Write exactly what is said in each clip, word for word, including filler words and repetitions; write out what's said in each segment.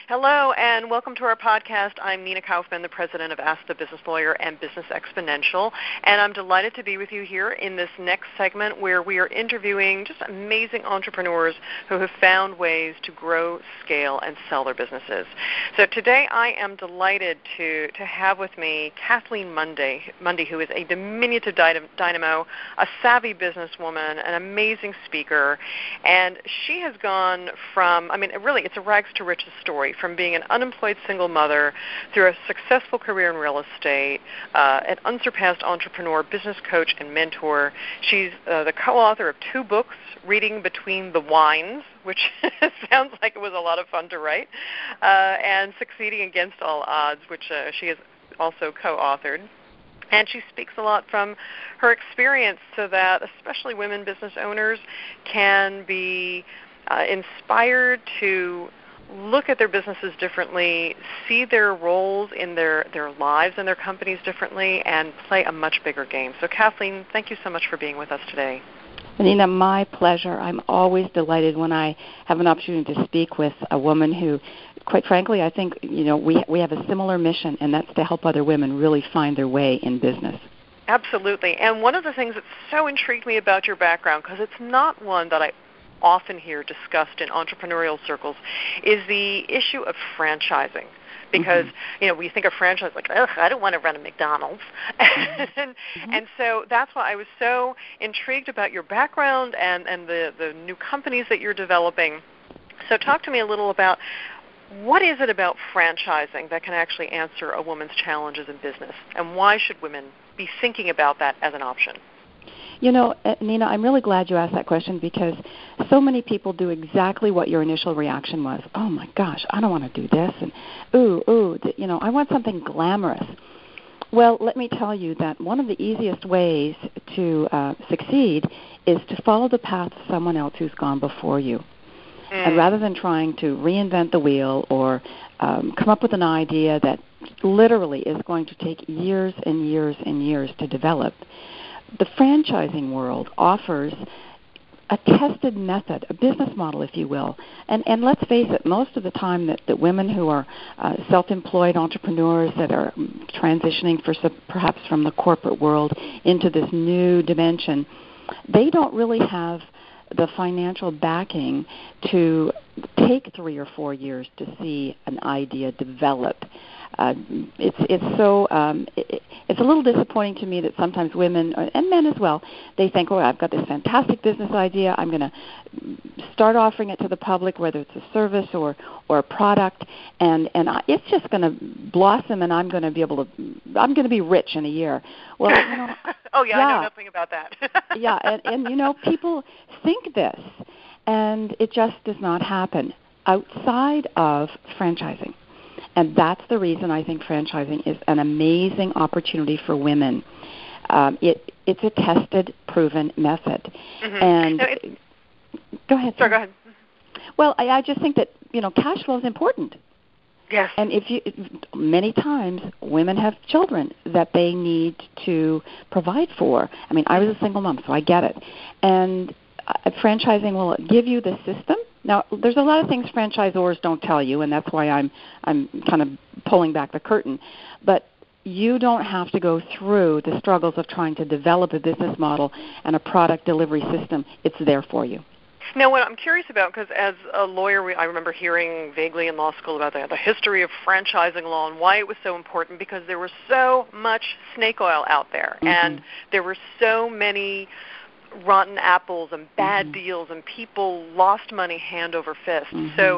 Hello, and welcome to our podcast. I'm Nina Kaufman, the president of Ask the Business Lawyer and Business Exponential, and I'm delighted to be with you here in this next segment where we are interviewing just amazing entrepreneurs who have found ways to grow, scale, and sell their businesses. So today I am delighted to, to have with me Kathleen Mundy, Mundy, who is a diminutive dynamo, a savvy businesswoman, an amazing speaker, and she has gone from, I mean, really, it's a rags to riches story, from being an unemployed single mother through a successful career in real estate, uh, an unsurpassed entrepreneur, business coach, and mentor. She's uh, the co-author of two books, Reading Between the Wines, which sounds like it was a lot of fun to write, uh, and Succeeding Against All Odds, which uh, she has also co-authored. And she speaks a lot from her experience so that especially women business owners can be uh, inspired to look at their businesses differently, see their roles in their, their lives and their companies differently, and play a much bigger game. So, Kathleen, thank you so much for being with us today. Nina, my pleasure. I'm always delighted when I have an opportunity to speak with a woman who, quite frankly, I think, you know, we we have a similar mission, and that's to help other women really find their way in business. Absolutely. And one of the things that so intrigued me about your background, because it's not one that I often hear discussed in entrepreneurial circles, is the issue of franchising. Because, mm-hmm. you know, we think of franchise like, ugh, I don't want to run a McDonald's. and, mm-hmm. and so that's why I was so intrigued about your background and, and the, the new companies that you're developing. So talk to me a little about what is it about franchising that can actually answer a woman's challenges in business, and why should women be thinking about that as an option? You know, Nina, I'm really glad you asked that question, because so many people do exactly what your initial reaction was. Oh, my gosh, I don't want to do this. And, ooh, ooh, you know, I want something glamorous. Well, let me tell you that one of the easiest ways to uh, succeed is to follow the path of someone else who's gone before you. Mm. And rather than trying to reinvent the wheel or um, come up with an idea that literally is going to take years and years and years to develop, the franchising world offers a tested method, a business model, if you will. And, and let's face it, most of the time that, that women who are uh, self-employed entrepreneurs that are transitioning for perhaps from the corporate world into this new dimension, they don't really have the financial backing to take three or four years to see an idea develop. Uh, it's it's so um, it, it's a little disappointing to me that sometimes women and men as well, they think, oh, I've got this fantastic business idea. I'm going to start offering it to the public, whether it's a service or or a product, and and I, it's just going to blossom, and I'm going to be able to I'm going to be rich in a year. Well, you know, oh yeah, yeah, I know nothing about that. yeah, and, and you know, people think this, and it just does not happen outside of franchising. And that's the reason I think franchising is an amazing opportunity for women. Um, it, it's a tested, proven method. Mm-hmm. And no, it, go ahead. Sorry, go ahead. Well, I, I just think that, you know, cash flow is important. Yes. And if you, many times women have children that they need to provide for. I mean, I was a single mom, so I get it. And uh, franchising will give you the system. Now, there's a lot of things franchisors don't tell you, and that's why I'm I'm kind of pulling back the curtain. But you don't have to go through the struggles of trying to develop a business model and a product delivery system. It's there for you. Now, what I'm curious about, because as a lawyer, we, I remember hearing vaguely in law school about the, the history of franchising law and why it was so important, because there was so much snake oil out there, mm-hmm. and there were so many rotten apples and bad mm-hmm. deals, and people lost money hand over fist. Mm-hmm. So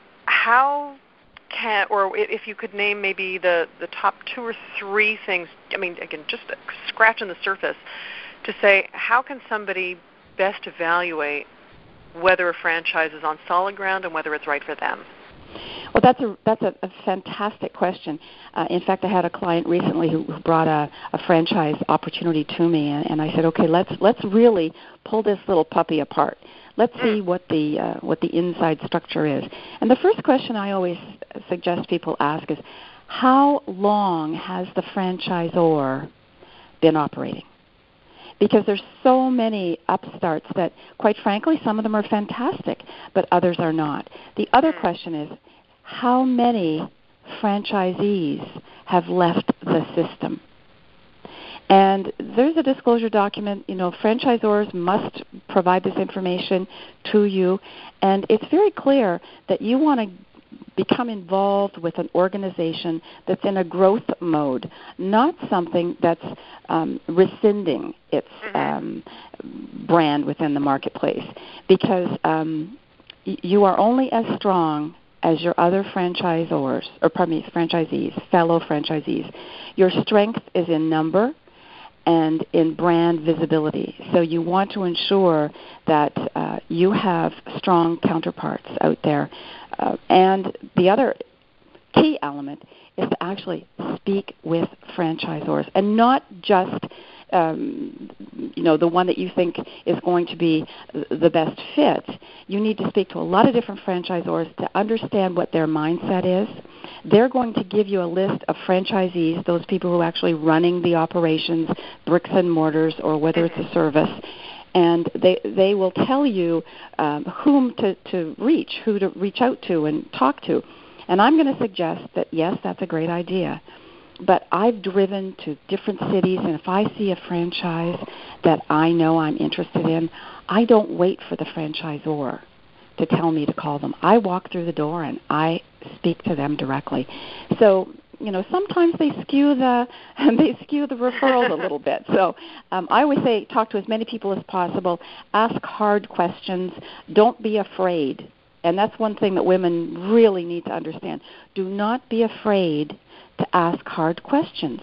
how can, or if you could name maybe the, the top two or three things, I mean, again, just scratching the surface, to say how can somebody best evaluate whether a franchise is on solid ground and whether it's right for them? Well, that's a that's a, a fantastic question. Uh, in fact, I had a client recently who, who brought a, a franchise opportunity to me, and, and I said, okay, let's let's really pull this little puppy apart. Let's see what the uh, what the inside structure is. And the first question I always suggest people ask is, how long has the franchisor been operating? Because there's so many upstarts that, quite frankly, some of them are fantastic, but others are not. The other question is, how many franchisees have left the system. And there's a disclosure document, you know, franchisors must provide this information to you, and it's very clear that you want to become involved with an organization that's in a growth mode, not something that's um, rescinding its um, brand within the marketplace, because um, y- you are only as strong as your other franchisors, or pardon me, franchisees, fellow franchisees. Your strength is in number and in brand visibility. So you want to ensure that uh, you have strong counterparts out there. Uh, and the other key element is to actually speak with franchisors, and not just um, you know, the one that you think is going to be the best fit. You need to speak to a lot of different franchisors to understand what their mindset is. They're going to give you a list of franchisees, those people who are actually running the operations, bricks and mortars, or whether it's a service, and they they will tell you um, whom to, to reach, who to reach out to and talk to. And I'm going to suggest that, yes, that's a great idea, but I've driven to different cities, and if I see a franchise that I know I'm interested in, I don't wait for the franchisor to tell me to call them. I walk through the door and I speak to them directly. So, you know, sometimes they skew the they skew the referrals a little bit. So um, I always say talk to as many people as possible. Ask hard questions. Don't be afraid. And that's one thing that women really need to understand. Do not be afraid to ask hard questions.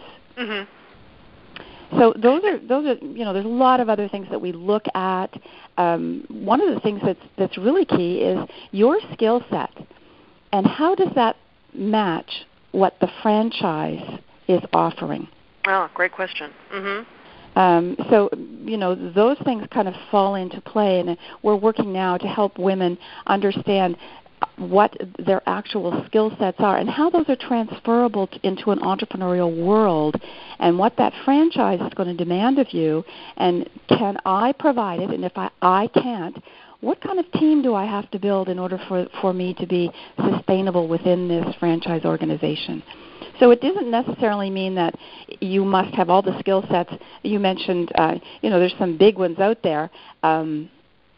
Mm-hmm. So those are those are you know. There's a lot of other things that we look at. Um, one of the things that's that's really key is your skill set, and how does that match what the franchise is offering? Oh, great question. Mm-hmm. Um, so, you know, those things kind of fall into play, and we're working now to help women understand what their actual skill sets are and how those are transferable to, into an entrepreneurial world, and what that franchise is going to demand of you, and can I provide it, and if I, I can't, what kind of team do I have to build in order for, for me to be sustainable within this franchise organization? So it doesn't necessarily mean that you must have all the skill sets. You mentioned, uh, you know, there's some big ones out there. Um,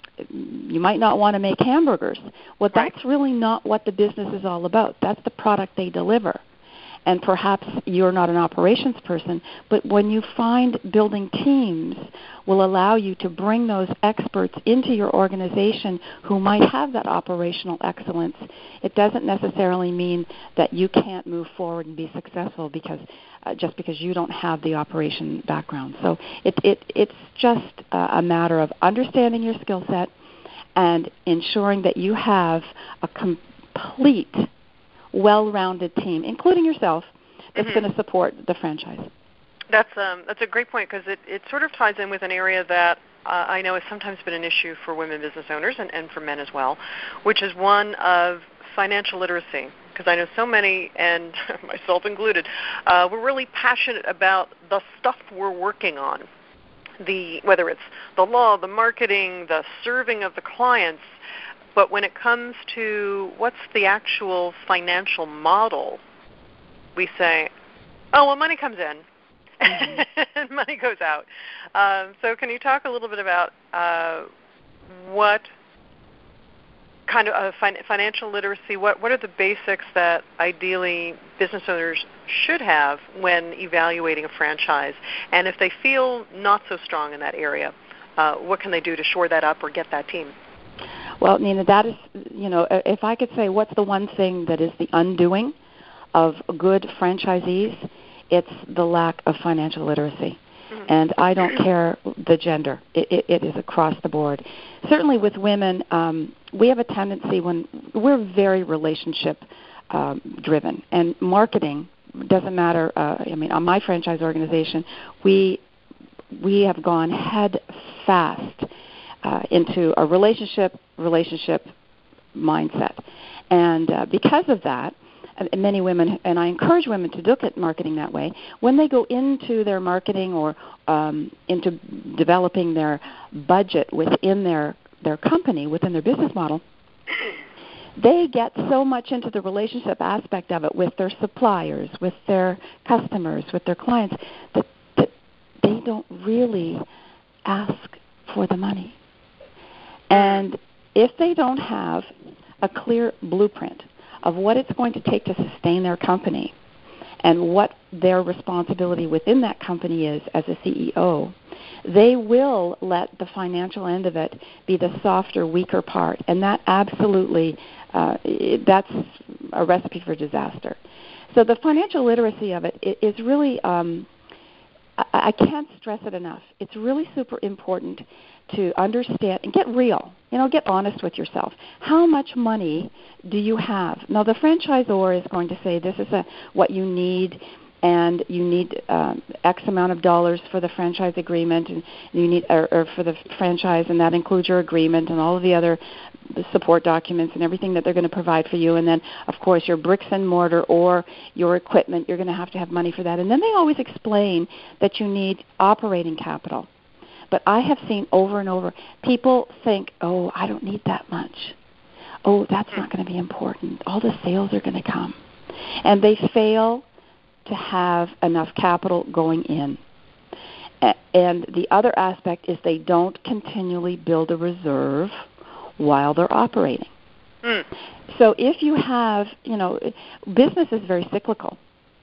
you might not want to make hamburgers. Well, right. That's really not what the business is all about. That's the product they deliver. And perhaps you're not an operations person, but when you find building teams will allow you to bring those experts into your organization who might have that operational excellence, it doesn't necessarily mean that you can't move forward and be successful because uh, just because you don't have the operation background. So it, it, it's just uh, a matter of understanding your skill set and ensuring that you have a complete well-rounded team, including yourself, that's mm-hmm. going to support the franchise. That's um, that's a great point, because it, it sort of ties in with an area that uh, I know has sometimes been an issue for women business owners and, and for men as well, which is one of financial literacy. Because I know so many, and myself included, uh, we're really passionate about the stuff we're working on, the whether it's the law, the marketing, the serving of the clients. But when it comes to what's the actual financial model, we say, oh, well, money comes in mm-hmm. and money goes out. Um, so can you talk a little bit about uh, what kind of uh, fin- financial literacy, what, what are the basics that ideally business owners should have when evaluating a franchise? And if they feel not so strong in that area, uh, what can they do to shore that up or get that team? Well, Nina, that is, you know, if I could say what's the one thing that is the undoing of good franchisees, it's the lack of financial literacy. Mm-hmm. And I don't care the gender. It, it, it is across the board. Certainly with women, um, we have a tendency when we're very relationship um, driven. And marketing doesn't matter. Uh, I mean, on my franchise organization, we we have gone head fast Uh, into a relationship relationship mindset. And uh, because of that, uh, many women, and I encourage women to look at marketing that way, when they go into their marketing or um, into developing their budget within their, their company, within their business model, they get so much into the relationship aspect of it with their suppliers, with their customers, with their clients, that, that they don't really ask for the money. And if they don't have a clear blueprint of what it's going to take to sustain their company and what their responsibility within that company is as a C E O, they will let the financial end of it be the softer, weaker part. And that absolutely, uh, that's a recipe for disaster. So the financial literacy of it is really, um, I, I can't stress it enough. It's really super important to understand and get real. You know, get honest with yourself. How much money do you have? Now, the franchisor is going to say this is a, what you need, and you need um, X amount of dollars for the franchise agreement, and you need, or, or for the franchise, and that includes your agreement and all of the other support documents and everything that they're going to provide for you. And then, of course, your bricks and mortar or your equipment, you're going to have to have money for that. And then they always explain that you need operating capital. But I have seen over and over, people think, oh, I don't need that much. Oh, that's not going to be important. All the sales are going to come. And they fail to have enough capital going in. And the other aspect is they don't continually build a reserve while they're operating. Mm. So if you have, you know, business is very cyclical.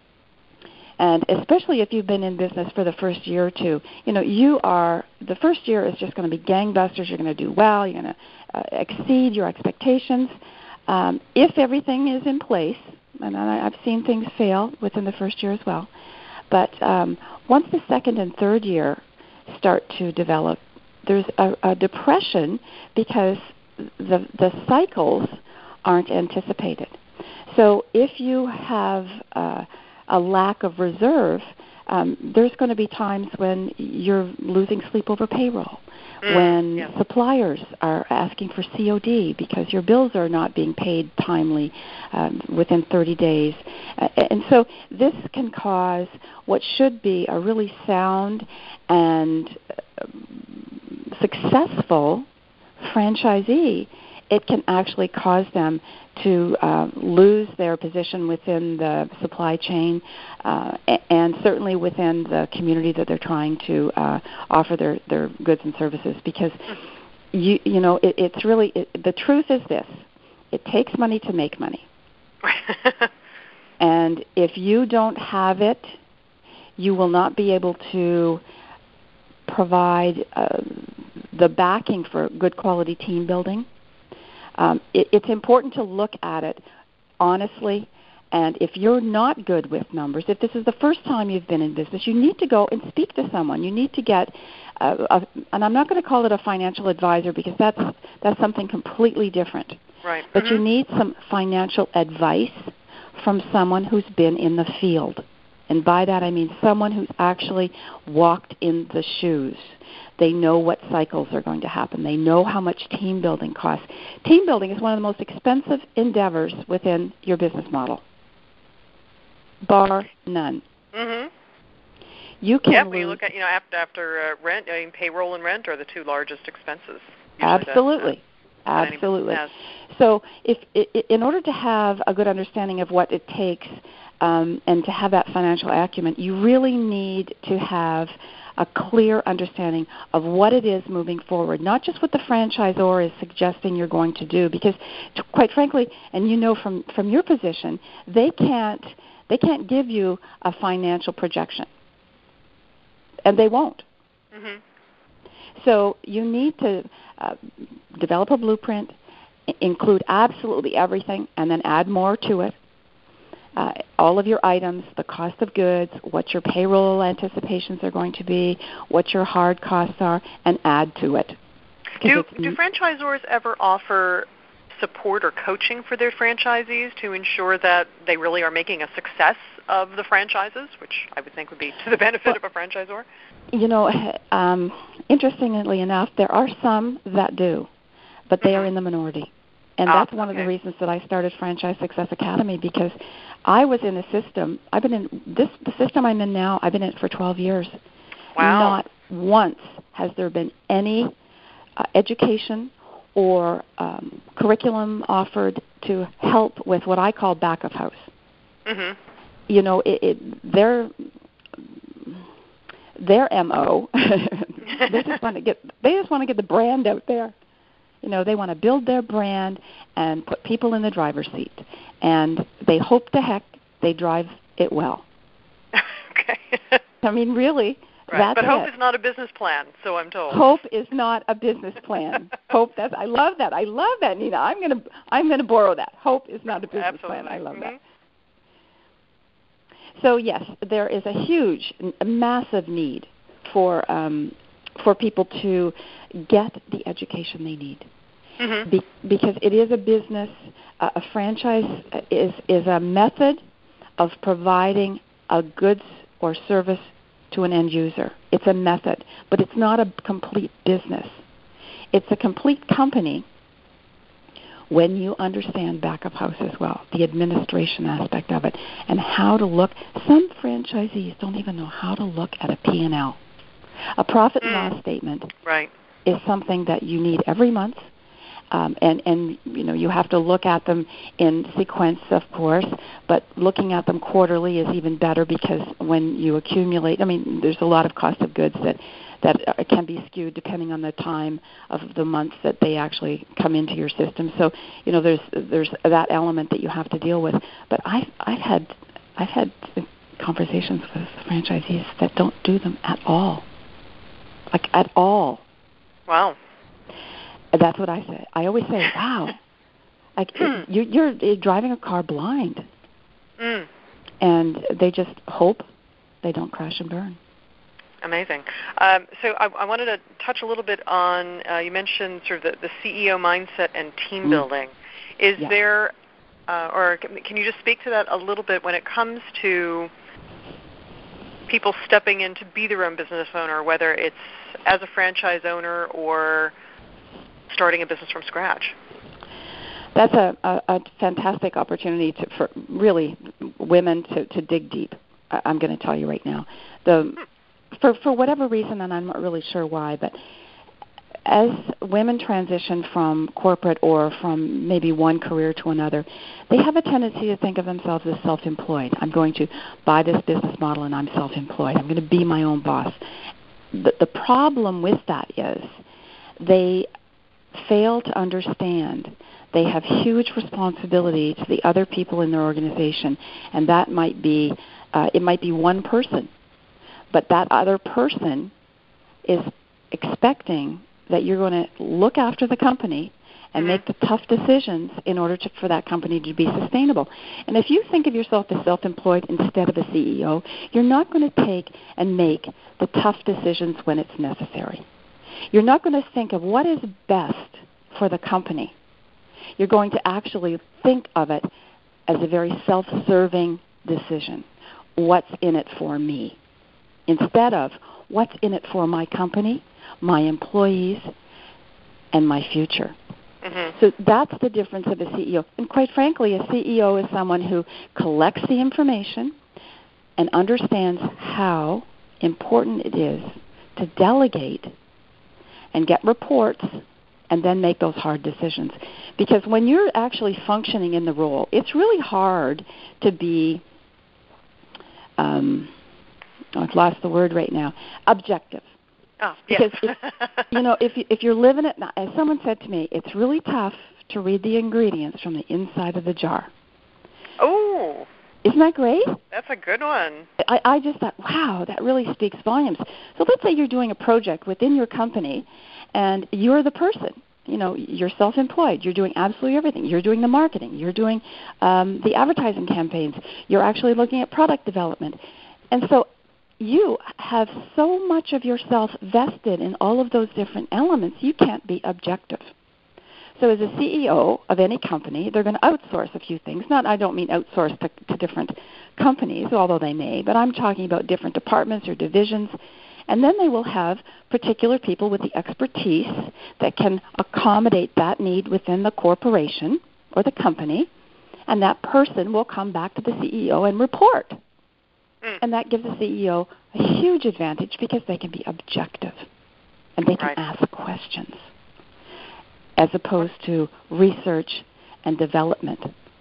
And especially if you've been in business for the first year or two, you know, you are, the first year is just going to be gangbusters. You're going to do well. You're going to uh, exceed your expectations. Um, if everything is in place, and I, I've seen things fail within the first year as well, but um, once the second and third year start to develop, there's a, a depression because the the cycles aren't anticipated. So if you have uh, a lack of reserve, um, there's going to be times when you're losing sleep over payroll, mm, when yeah. suppliers are asking for C O D because your bills are not being paid timely um, within thirty days. Uh, and so this can cause what should be a really sound and uh, successful franchisee. It can actually cause them to uh, lose their position within the supply chain uh, and certainly within the community that they're trying to uh, offer their, their goods and services. Because, you you know, it, it's really, it, the truth is this. It takes money to make money. And if you don't have it, you will not be able to provide uh, the backing for good quality team building. Um, it, it's important to look at it honestly, and if you're not good with numbers, if this is the first time you've been in business, you need to go and speak to someone. You need to get, uh, a, and I'm not going to call it a financial advisor because that's that's something completely different. Right. But mm-hmm. you need some financial advice from someone who's been in the field. And by that I mean someone who's actually walked in the shoes. They know what cycles are going to happen. They know how much team building costs. Team building is one of the most expensive endeavors within your business model, bar none. Mm-hmm. You can yeah, lose, when you look at, you know, after, after uh, rent, I mean, payroll and rent are the two largest expenses. Absolutely. That, uh, Absolutely. So if, in order to have a good understanding of what it takes um, and to have that financial acumen, you really need to have a clear understanding of what it is moving forward, not just what the franchisor is suggesting you're going to do, because quite frankly, and you know from, from your position, they can't they can't give you a financial projection, and they won't. Mm-hmm. So you need to uh, develop a blueprint, I- include absolutely everything, and then add more to it. Uh, all of your items, the cost of goods, what your payroll anticipations are going to be, what your hard costs are, and add to it. Do, do franchisors ever offer support or coaching for their franchisees to ensure that they really are making a success of the franchises, which I would think would be to the benefit well, of a franchisor? You know, um, interestingly enough, there are some that do, but they mm-hmm. are in the minority. And that's ah, one okay. of the reasons that I started Franchise Success Academy, because I was in a system. I've been in this the system I'm in now. I've been in it for twelve years. Wow! Not once has there been any uh, education or um, curriculum offered to help with what I call back of house. Mm-hmm. You know, it, it, their their M O. they just want to get they just want to get the brand out there. You know, they want to build their brand and put people in the driver's seat, and they hope to heck they drive it well. Okay. I mean, really. Right. That's but hope it. is not a business plan, so I'm told. Hope is not a business plan. Hope that's I love that. I love that, Nina. I'm gonna I'm gonna borrow that. Hope is not a business Absolutely. plan. I love mm-hmm. that. So yes, there is a huge, a massive need for um, for people to get the education they need. Mm-hmm. Be, because it is a business. Uh, a franchise is is a method of providing a goods or service to an end user. It's a method, but it's not a complete business. It's a complete company when you understand back of house as well, the administration aspect of it, and how to look. Some franchisees don't even know how to look at a P and L. A profit and mm. loss statement right. is something that you need every month. Um, and, and, you know, you have to look at them in sequence, of course, but looking at them quarterly is even better because when you accumulate, I mean, there's a lot of cost of goods that, that can be skewed depending on the time of the month that they actually come into your system. So, you know, there's there's that element that you have to deal with. But I've, I've had I've had conversations with franchisees that don't do them at all, like at all. Wow. That's what I say. I always say, wow, like it, you, you're, you're driving a car blind. Mm. And they just hope they don't crash and burn. Amazing. Um, so I, I wanted to touch a little bit on, uh, you mentioned sort of the, the C E O mindset and team mm. building. Is yeah. there, uh, or can you just speak to that a little bit when it comes to people stepping in to be their own business owner, whether it's as a franchise owner or starting a business from scratch? That's a, a, a fantastic opportunity to, for really women to, to dig deep. I, I'm going to tell you right now. The for for whatever reason, and I'm not really sure why, but as women transition from corporate or from maybe one career to another, they have a tendency to think of themselves as self-employed. I'm going to buy this business model and I'm self-employed. I'm going to be my own boss. The, the problem with that is they fail to understand they have huge responsibility to the other people in their organization, and that might be uh, it might be one person, but that other person is expecting that you're going to look after the company and mm-hmm. make the tough decisions in order to, for that company to be sustainable. And if you think of yourself as self-employed instead of a C E O, you're not going to take and make the tough decisions when it's necessary. You're not going to think of what is best for the company. You're going to actually think of it as a very self-serving decision. What's in it for me? Instead of what's in it for my company, my employees, and my future. Mm-hmm. So that's the difference of a C E O. And quite frankly, a C E O is someone who collects the information and understands how important it is to delegate and get reports and then make those hard decisions. Because when you're actually functioning in the role, it's really hard to be, um, I've lost the word right now, objective. Oh, yeah. Because, if, you know, if, you, if you're living it, as someone said to me, it's really tough to read the ingredients from the inside of the jar. Oh. Isn't that great? That's a good one. I, I just thought, wow, that really speaks volumes. So let's say you're doing a project within your company, and you're the person. You know, you're self-employed. You're doing absolutely everything. You're doing the marketing. You're doing um, the advertising campaigns. You're actually looking at product development. And so you have so much of yourself vested in all of those different elements, you can't be objective. So as a C E O of any company, they're going to outsource a few things. Not, I don't mean outsource to, to different companies, although they may, but I'm talking about different departments or divisions. And then they will have particular people with the expertise that can accommodate that need within the corporation or the company, and that person will come back to the C E O and report. Mm. And that gives the C E O a huge advantage because they can be objective and they can right. ask questions. as opposed to research and development.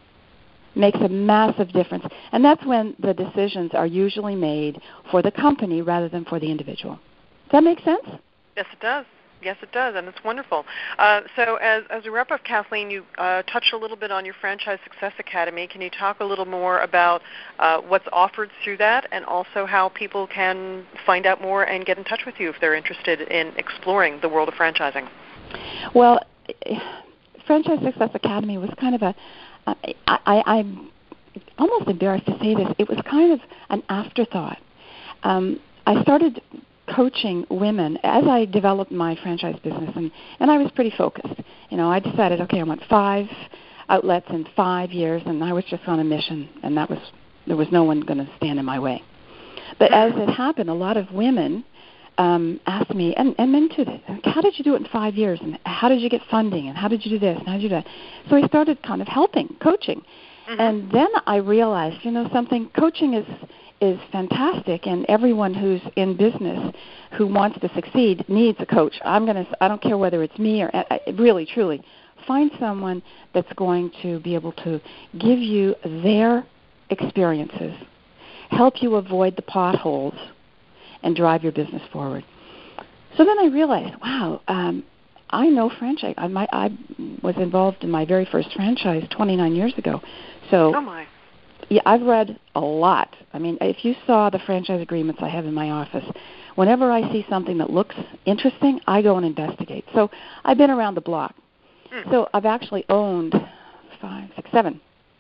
Makes a massive difference. And that's when the decisions are usually made for the company rather than for the individual. Does that make sense? Yes, it does. Yes, it does, and it's wonderful. Uh, so as, as we wrap up, Kathleen, you uh, touched a little bit on your Franchise Success Academy. Can you talk a little more about uh, what's offered through that and also how people can find out more and get in touch with you if they're interested in exploring the world of franchising? Well, Franchise Success Academy was kind of a, I, I, I'm almost embarrassed to say this, it was kind of an afterthought. Um, I started coaching women as I developed my franchise business, and, and I was pretty focused. You know, I decided, okay, I want five outlets in five years, and I was just on a mission, and that was there was no one going to stand in my way. But as it happened, a lot of women um, asked me, and, and men too, how did you do it in five years, and how did you get funding, and how did you do this, and how did you do that? So I started kind of helping, coaching. Mm-hmm. And then I realized, you know, something, coaching is is fantastic, and everyone who's in business who wants to succeed needs a coach. I'm going to, I don't care whether it's me or uh, really, truly, find someone that's going to be able to give you their experiences, help you avoid the potholes, and drive your business forward. So then I realized, wow, um, I know franchise. I, my, I was involved in my very first franchise twenty-nine years ago. So. Oh my. Yeah, I've read a lot. I mean, if you saw the franchise agreements I have in my office, whenever I see something that looks interesting, I go and investigate. So I've been around the block. Mm. So I've actually owned five, six, seven.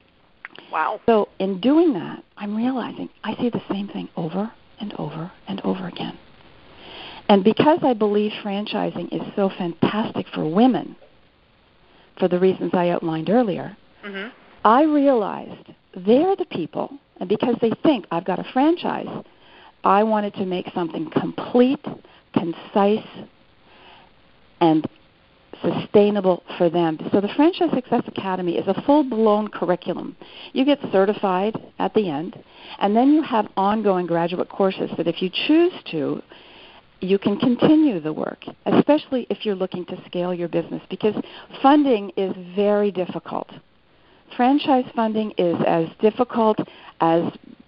Wow. So in doing that, I'm realizing I see the same thing over and over and over again. And because I believe franchising is so fantastic for women, for the reasons I outlined earlier, mm-hmm. I realized they're the people, and because they think I've got a franchise, I wanted to make something complete, concise, and sustainable for them. So the Franchise Success Academy is a full-blown curriculum. You get certified at the end, and then you have ongoing graduate courses that if you choose to, you can continue the work, especially if you're looking to scale your business, because funding is very difficult. Franchise funding is as difficult as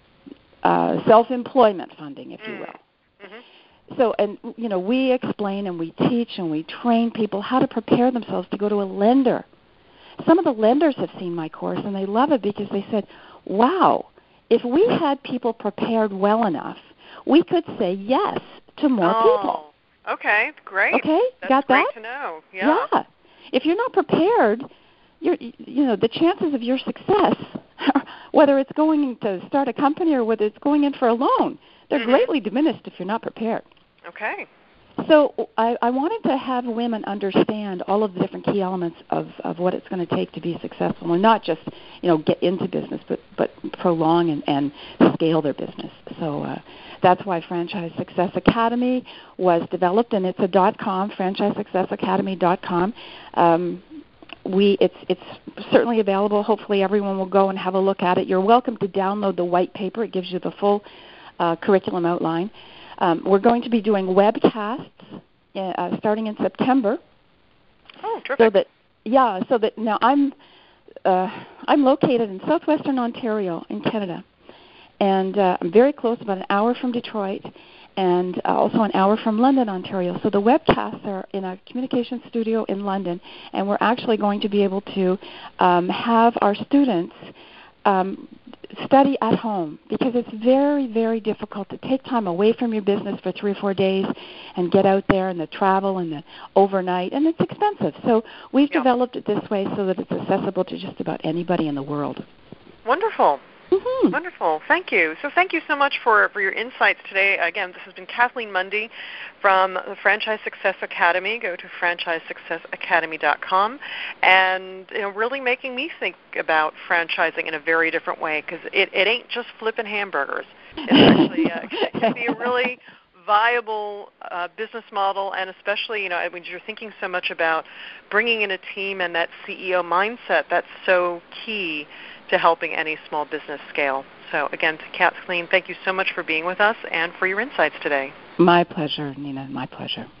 uh, self-employment funding, if you will. Mm-hmm. So, and you know, we explain and we teach and we train people how to prepare themselves to go to a lender. Some of the lenders have seen my course and they love it because they said, wow, if we had people prepared well enough, we could say yes to more oh, people. Okay, great. Okay, That's got great that? to know. Yeah. Yeah. If you're not prepared, You're, you know, the chances of your success, whether it's going to start a company or whether it's going in for a loan, they're mm-hmm. greatly diminished if you're not prepared. Okay. So I, I wanted to have women understand all of the different key elements of, of what it's going to take to be successful, and not just, you know, get into business, but, but prolong and, and scale their business. So uh, that's why Franchise Success Academy was developed, and it's a dot com, franchise success academy dot com. Um, We, it's it's certainly available. Hopefully everyone will go and have a look at it. You're welcome to download the white paper. It gives you the full uh, curriculum outline. Um, we're going to be doing webcasts uh, starting in September. Oh, terrific. So that, yeah, so that now I'm, uh, I'm located in southwestern Ontario in Canada. And uh, I'm very close, about an hour from Detroit, and uh, also an hour from London, Ontario. So the webcasts are in a communication studio in London, and we're actually going to be able to um, have our students um, study at home, because it's very, very difficult to take time away from your business for three or four days and get out there and the travel and the overnight, and it's expensive. So we've yeah. developed it this way so that it's accessible to just about anybody in the world. Wonderful. Mm-hmm. Wonderful. Thank you. So thank you so much for, for your insights today. Again, this has been Kathleen Mundy from the Franchise Success Academy. Go to franchise success academy dot com, and you know, really making me think about franchising in a very different way, because it, it ain't just flipping hamburgers. It's actually uh, it can be a really viable uh, business model, and especially, you know, when you're thinking so much about bringing in a team and that C E O mindset, that's so key to helping any small business scale. So again, to Kathleen, thank you so much for being with us and for your insights today. My pleasure, Nina, my pleasure.